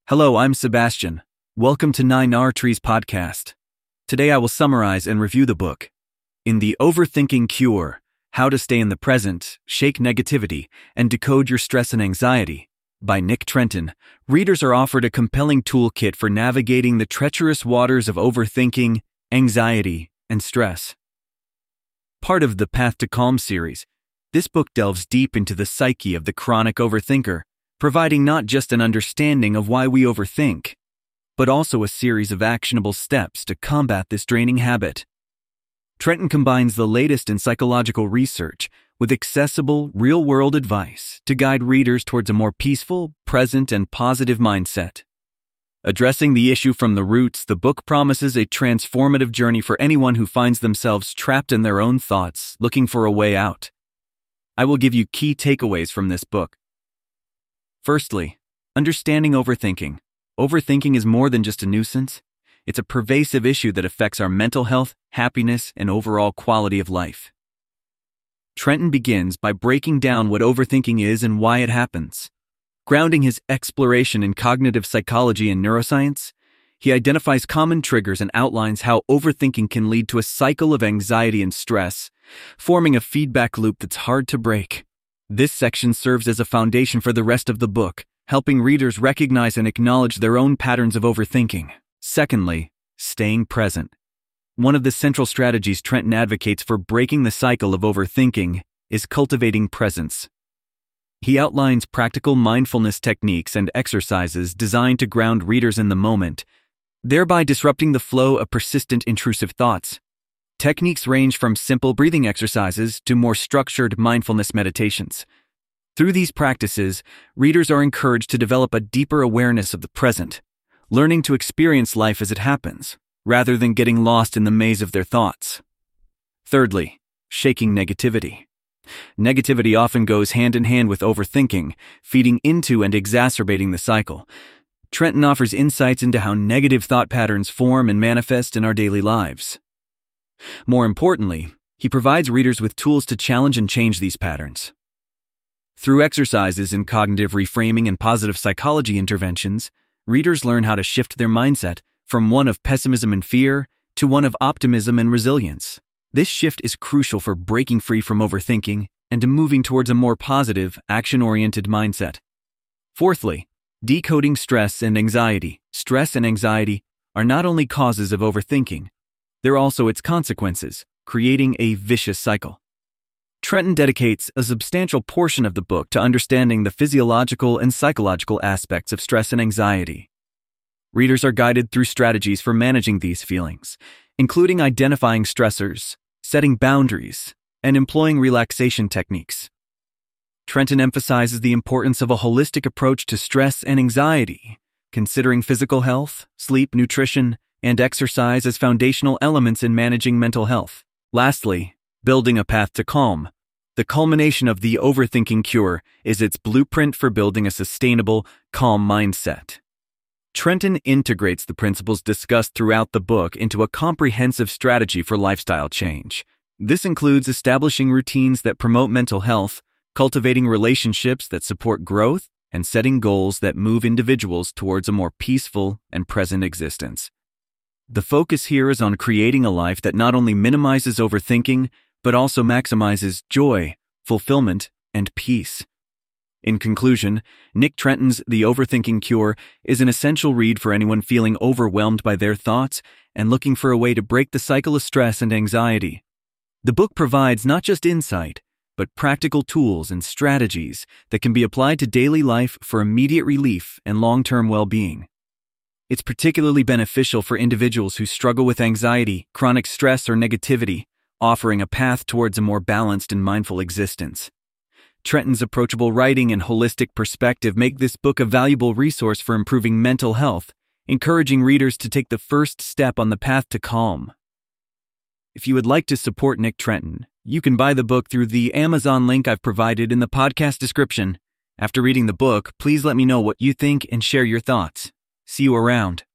Hello, I'm Sebastian. Welcome to 9R Trees Podcast. Today I will summarize and review the book, In the Overthinking Cure, How to Stay in the Present, Shake Negativity, and Decode Your Stress and Anxiety, by Nick Trenton. Readers are offered a compelling toolkit for navigating the treacherous waters of overthinking, anxiety, and stress. Part of the Path to Calm series, this book delves deep into the psyche of the chronic overthinker, providing not just an understanding of why we overthink, but also a series of actionable steps to combat this draining habit. Trenton combines the latest in psychological research with accessible, real-world advice to guide readers towards a more peaceful, present, and positive mindset. Addressing the issue from the roots, the book promises a transformative journey for anyone who finds themselves trapped in their own thoughts, looking for a way out. I will give you key takeaways from this book. Firstly, understanding overthinking. Overthinking is more than just a nuisance. It's a pervasive issue that affects our mental health, happiness, and overall quality of life. Trenton begins by breaking down what overthinking is and why it happens. Grounding his exploration in cognitive psychology and neuroscience, he identifies common triggers and outlines how overthinking can lead to a cycle of anxiety and stress, forming a feedback loop that's hard to break. This section serves as a foundation for the rest of the book, helping readers recognize and acknowledge their own patterns of overthinking. Secondly, staying present. One of the central strategies Trenton advocates for breaking the cycle of overthinking is cultivating presence. He outlines practical mindfulness techniques and exercises designed to ground readers in the moment, thereby disrupting the flow of persistent intrusive thoughts. Techniques range from simple breathing exercises to more structured mindfulness meditations. Through these practices, readers are encouraged to develop a deeper awareness of the present, learning to experience life as it happens, rather than getting lost in the maze of their thoughts. Thirdly, shaking negativity. Negativity often goes hand in hand with overthinking, feeding into and exacerbating the cycle. Trenton offers insights into how negative thought patterns form and manifest in our daily lives. More importantly, he provides readers with tools to challenge and change these patterns. Through exercises in cognitive reframing and positive psychology interventions, readers learn how to shift their mindset from one of pessimism and fear to one of optimism and resilience. This shift is crucial for breaking free from overthinking and moving towards a more positive, action-oriented mindset. Fourthly, decoding stress and anxiety. Stress and anxiety are not only causes of overthinking, they're also its consequences, creating a vicious cycle. Trenton dedicates a substantial portion of the book to understanding the physiological and psychological aspects of stress and anxiety. Readers are guided through strategies for managing these feelings, including identifying stressors, setting boundaries, and employing relaxation techniques. Trenton emphasizes the importance of a holistic approach to stress and anxiety, considering physical health, sleep, nutrition, and exercise as foundational elements in managing mental health. Lastly, building a path to calm. The culmination of the overthinking cure is its blueprint for building a sustainable, calm mindset. Trenton integrates the principles discussed throughout the book into a comprehensive strategy for lifestyle change. This includes establishing routines that promote mental health, cultivating relationships that support growth, and setting goals that move individuals towards a more peaceful and present existence. The focus here is on creating a life that not only minimizes overthinking, but also maximizes joy, fulfillment, and peace. In conclusion, Nick Trenton's The Overthinking Cure is an essential read for anyone feeling overwhelmed by their thoughts and looking for a way to break the cycle of stress and anxiety. The book provides not just insight, but practical tools and strategies that can be applied to daily life for immediate relief and long-term well-being. It's particularly beneficial for individuals who struggle with anxiety, chronic stress, or negativity, offering a path towards a more balanced and mindful existence. Trenton's approachable writing and holistic perspective make this book a valuable resource for improving mental health, encouraging readers to take the first step on the path to calm. If you would like to support Nick Trenton, you can buy the book through the Amazon link I've provided in the podcast description. After reading the book, please let me know what you think and share your thoughts. See you around.